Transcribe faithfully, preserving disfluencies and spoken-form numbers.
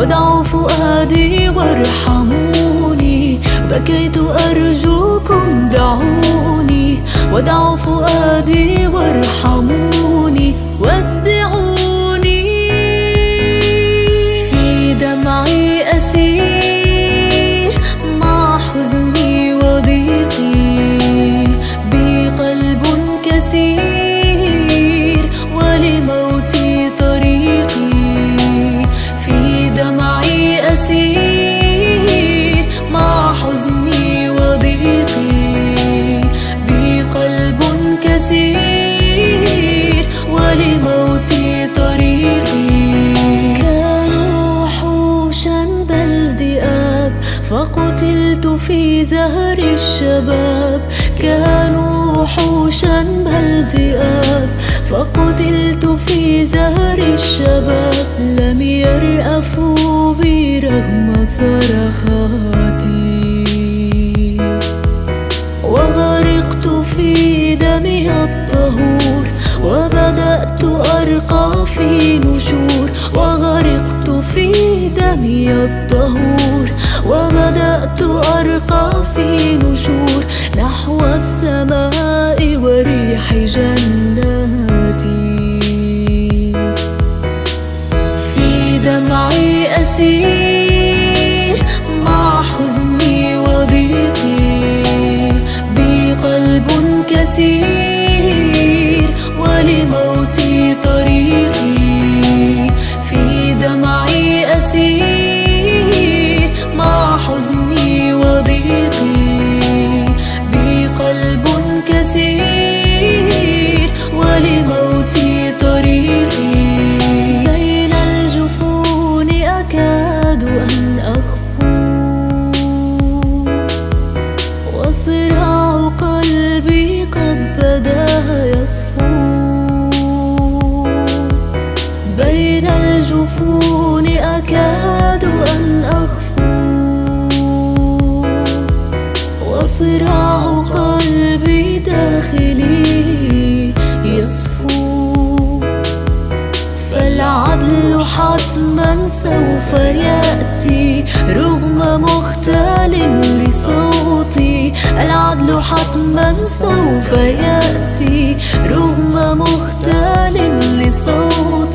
ودعوا فؤادي وارحموني، بكيت أرجوكم دعوني، ودعوا فؤادي وارحموني ودعوني. في دمعي أسير مع حزني وضيقي، بي قلب كثير ولموتي طريقي. في دمعي أسير مع حزني وضيقي، بي قلب كثير ولموتي طريقي. كانوا وحوشا بل ذئاب، فقتلت في زهر الشباب. كانوا وحوشا بل ذئاب، فقتلت في زهر الشباب. لم يرأفوا بي رغم صرخاتي، وغرقت في دمي الطهور، وبدأت أرقى في نشور. وغرقت في دمي الطهور، وبدأت أرقى في نشور، نحو السماء وريح جناتي. في دمعي أسير مع حزني وضيقي، بي قلب كثير ولموتي طريقي. في دمعي أسير مع حزني وضيقي، بي قلب كثير ولموتي طريقي. بين الجفون أكاد أن أخفو، وصراع قلبي قد بدا يصفو. بين الجفون أكاد أن أخفو، وصراع قلبي داخلي يصفو. فالعدل حتما سوف يأتي رغم مختال لصوتي. العدل حتما سوف يأتي رغم مختال لصوتي.